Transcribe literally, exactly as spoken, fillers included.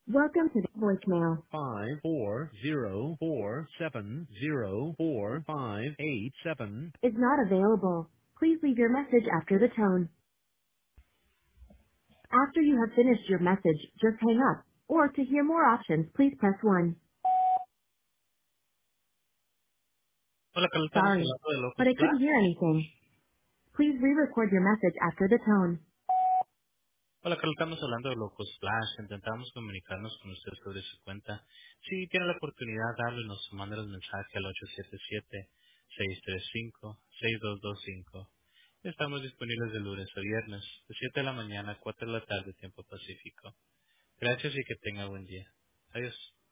Welcome to the voicemail. Five four zero four seven zero four five eight seven is not available. Please leave your message after the tone. After you have finished your message, just hang up. Or to hear more options, please press one. Hola, Carlos, estamos Sorry, hablando de but Locus I couldn't Flash. hear anything. Please re-record your message after the tone. Hola, Carlos, estamos hablando de Locus Flash. Intentamos comunicarnos con usted sobre su cuenta. Si tiene la oportunidad, háblenos o mándenos mensaje al ocho siete siete, seis tres cinco, seis dos dos cinco. Estamos disponibles de lunes a viernes, de siete de la mañana a cuatro de la tarde, tiempo pacífico. Gracias y que tenga buen día. Adiós.